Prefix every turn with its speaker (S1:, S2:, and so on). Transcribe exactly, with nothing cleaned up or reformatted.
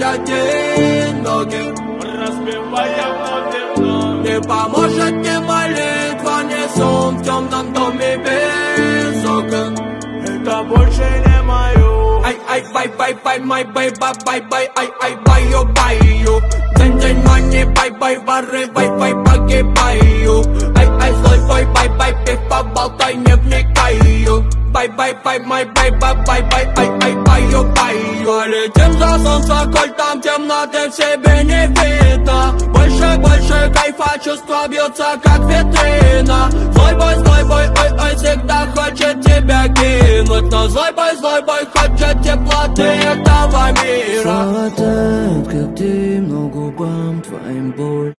S1: одиноки,
S2: разбивая вновь и вновь.
S1: не поможет ни молитва, ни сон в темном доме без окон.
S2: Это больше не мое.
S1: Ай, ай, бай, бай, бай, май, бай, бай, бай, бай, ай, ай, баю, баю. День, день, мани, бай, бай, воры, бай, бай, погибаю. Ай, ай, злой бой, бай, бай, пив, поболтай, не вникаю. Бай, бай, бай, май, бай, бай, бай, бай, ай, ай, баю, баю. Летим за солнце, коль там темноты в себе не видно. Больше, больше кайфа, чувство бьется, как витрина. Злой бой, злой бой, ой, ой, всегда хочет тебя кинуть. Но злой бой, злой бой, хочет теплоты этого мира.
S3: Хватает, как дым, но губам твоим боль.